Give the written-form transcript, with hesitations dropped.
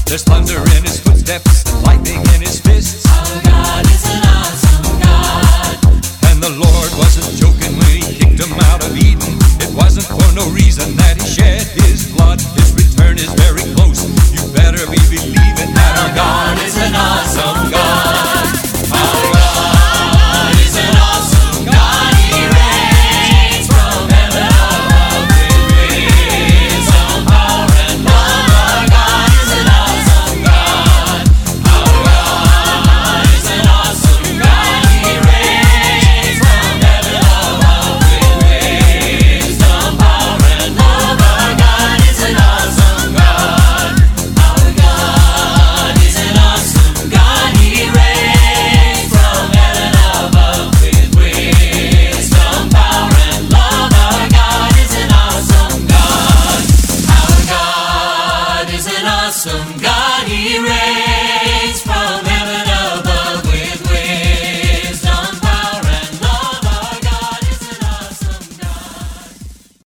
There's thunder in his footsteps and lightning in his fists. Our God is an awesome God. And the Lord wasn't joking when he kicked him out of Eden. It wasn't for no reason that he shed his blood. His return is very close. You better be believing that our God is an awesome God. Our God is an awesome God. He reigns from heaven above with wisdom, power, and love. Our God is an awesome God. Our God is an awesome God. He reigns from heaven above with wisdom, power, and love. Our God is an awesome God. Our God is an awesome God. He reigns from heaven above with wisdom, power, and love. Our God is an awesome God. Our God is an awesome God. He reigns